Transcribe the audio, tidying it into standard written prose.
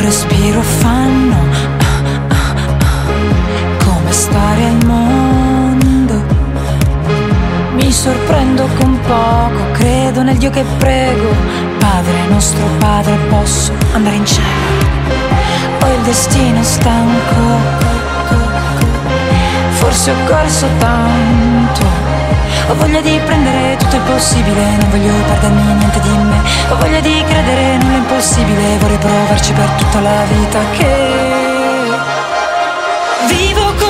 respiro fanno come stare al mondo. Mi sorprendo con poco, credo nel Dio che prego. Padre nostro Padre, posso andare in cielo o il destino è stanco? Forse ho corso tanto, ho voglia di prendere tutto il possibile, non voglio perdermi niente di me. Ho voglia di credere nulla è impossibile, vorrei provarci per tutta la vita che vivo con